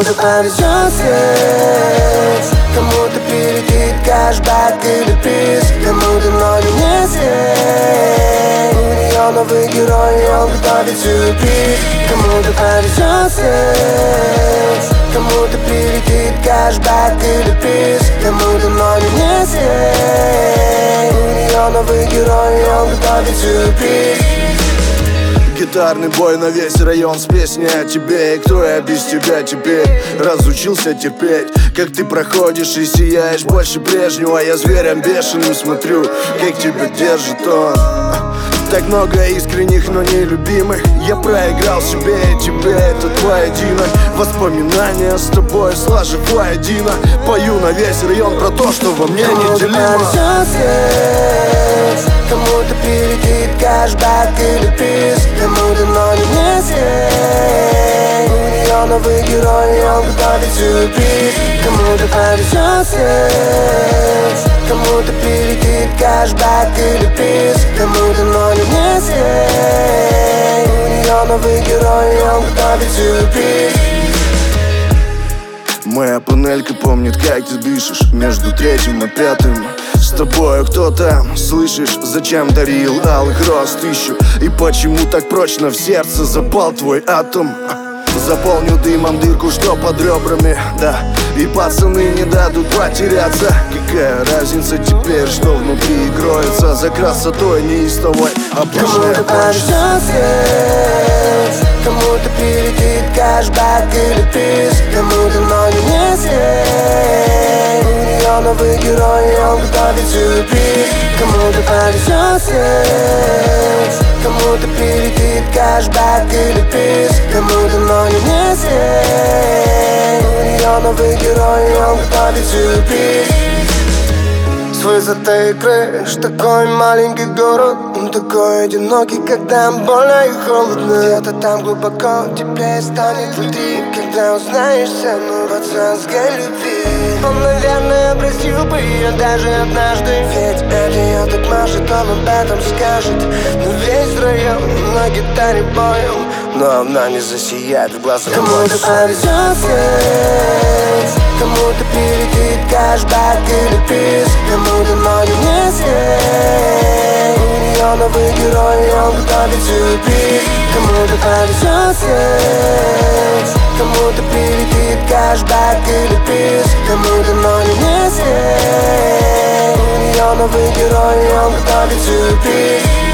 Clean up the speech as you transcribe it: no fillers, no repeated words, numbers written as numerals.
Кому-то повезет здесь, кому-то прилетит кэшбэк или приз, кому-то ноль не здесь. У нее новый герой, и он готовит сюрприз. Кому-то повезет здесь, кому-то прилетит кэшбэк или приз, кому-то ноль не здесь. У нее новый герой, и он готовит сюрприз. Гитарный бой на весь район с песней о тебе. И кто я без тебя теперь? Разучился терпеть, как ты проходишь и сияешь больше прежнего. Я зверем бешеным смотрю, как тебя держит он. Так много искренних, но нелюбимых. Я проиграл себе и тебе, это поединок. Воспоминания с тобой сложив воедино. Пою на весь район про то, что во мне неделимо. Кому-то прилетит кэшбэк или приз, кому-то ноль не здесь. У нее новый герой, и он готовит сюрприз. Кому-то повезет здесь, кому-то прилетит кэшбэк или приз, кому-то ноль не здесь. У нее новый герой, и он готовит сюрприз. Моя панелька помнит, как ты дышишь между третьим и пятым. С тобою кто там, слышишь, зачем дарил алых роз тысячу? И почему так прочно в сердце запал твой атом? Заполнил дымом дырку, что под ребрами, да. И пацаны не дадут потеряться. Какая разница теперь, что внутри кроется за красотой неистовой обычной Кому-то повезет здесь, кому-то прилетит кэшбэк или приз, кому-то ноль не здесь. У нее новый герой, и он готовит сюрприз. Кому-то повезет здесь, кому-то прилетит кэшбэк или приз, кому-то ноль не здесь. У нее новый герой, и он готовит сюрприз. С высоты крыш такой маленький город, он такой одинокий, когда больно и холодно. Где-то там глубоко теплее станет внутри, когда узнаешь цену пацанской любви. Он, наверное, простил бы ее даже однажды, ведь это ее так машет, он об этом скажет. Но весь район на гитаре боем, но она не засияет в глазах. Кому-то повезет здесь, кому-то прилетит кэшбэк или приз, кому-то ноль не здесь. У нее новый герой, и он готовит сюрприз. Кому-то повезет здесь, кому-то прилетит кэшбэк или приз, кому-то ноль не здесь. У нее новый герой, и он готовит сюрприз.